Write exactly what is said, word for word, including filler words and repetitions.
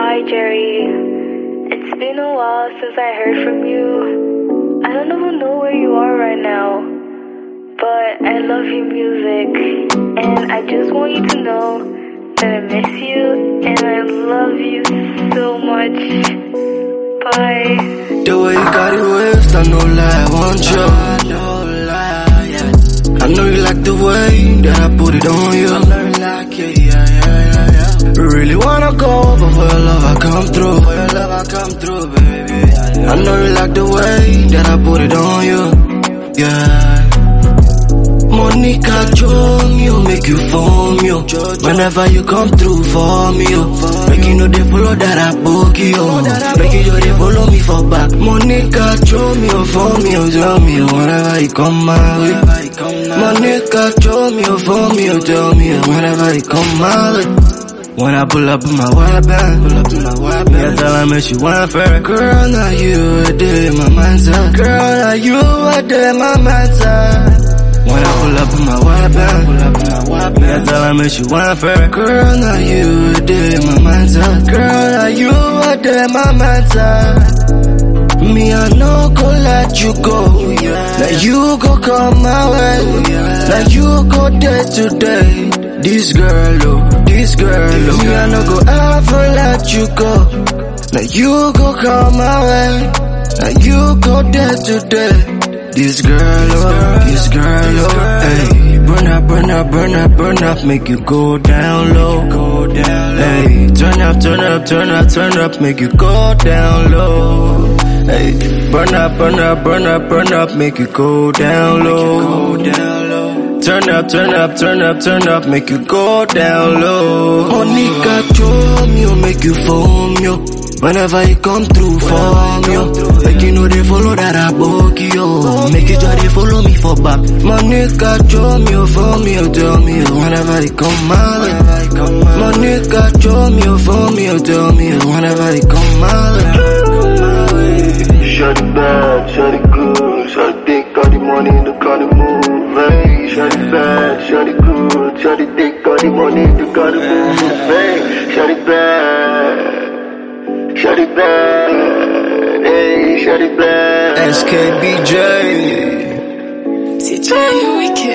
Hi Jerry, it's been a while since I heard from you. I don't even know where you are right now, but I love your music, and I just want you to know that I miss you, and I love you so much. Bye. The way you got it waist, I know lie, I want you. I know you like the way that I put it on you. I know you like it, yeah, yeah, yeah, yeah. Really wanna go, but for your love I come through. For your love I come through, baby. Yeah, yeah. I know you like the way that I put it on you. Yeah. Monica, show me, oh, make you phone me, oh. Whenever you come through for me, oh. Make you know they follow that I book you, oh. Make you know they follow me for back. Monica, show me, oh, phone me, oh, tell me, oh, whenever you come my way. Monica, show me, oh, phone me, oh, tell me, oh, whenever you come my way. When I pull up in my white band, pull up in my white band, yeah, tell I miss you one fair. Girl, now you a day in my mindset. Girl, now you a day in my mindset. When I pull up in my white band, pull up in my white band, yeah, tell I miss you one fair. Girl, now you a day in my mindset. Girl, now you a day in my mindset. Me, I no go let you go. Now you go come my way. Now you go day to day. This girl, oh, this girl, oh. Me, I no go ever let you go. Now you go come my way. Now you go day to day. This girl, oh, this girl, oh, hey. Burn up, burn up, burn up, burn up, make you go down low, go down low. Hey, turn up, turn up, turn up, turn up, make you go down low. Hey, burn up, burn up, burn up, burn up, make you go down low, go down low. Turn up, turn up, turn up, turn up, make you go down low. Monica, show me, oh, make you phone me, oh. Whenever you come through for me, oh. Make you know they follow that I book you, oh. Make you sure they follow me for back. Monica, show me, oh, phone me, oh, tell me, oh, whenever you come my way. Monica, show me, oh, phone me, oh, tell me, oh, whenever you come my way. Shawty bad, shawty good, shawty think all the money in the car to move, hey. Shawty bad, shawty good, shawty think all the money in the car to move, hey. Shawty bad, shawty bad, hey, shawty bad. S K B J. T J, we can